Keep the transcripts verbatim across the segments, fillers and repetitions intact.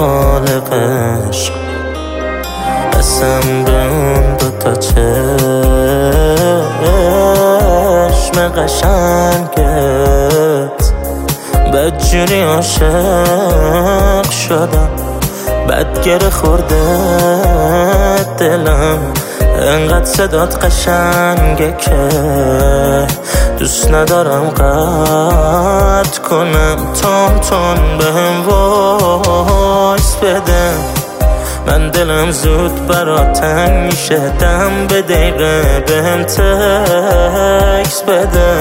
خالقش، قسم به اون دوتا چشم قشنگت. بدجوری عاشق شدم، بد گره خورده دلم، انقدر صدات قشنگه که دوست ندارم قطع کنم. تون تون بهم وایس بده، من دلم زود برا تنگ میشه. دم به دقیقه بهم تکس بده.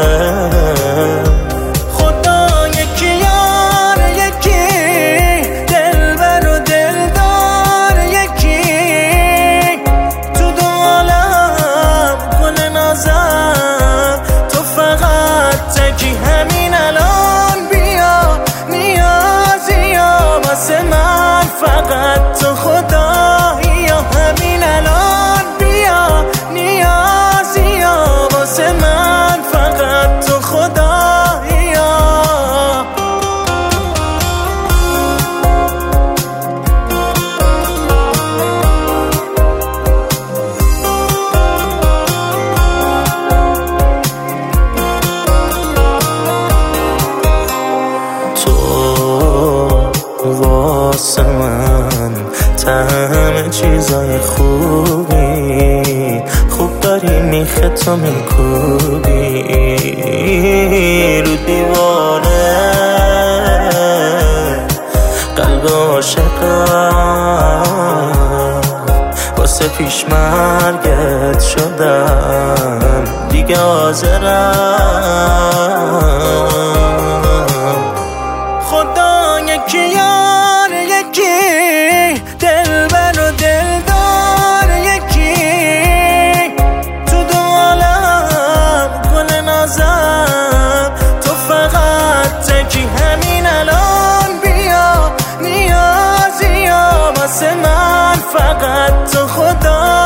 فقط تو خدایی یا همین الان بیا، نیازی یا واسه من فقط تو خدایی یا. تو واسه من همه چیزای خوبی، خوب داری میخه تو میکوبی رو دیواره قلب عاشقم. واسه پیش مرگت شدم دیگه حاضرم. خدا یکی یار یکی، دلبر و دلدار یکی، تو دو عالم گل نازم، تو فقط تکی همین الان بیا، نیازی یا واسه من فقط تو خدا.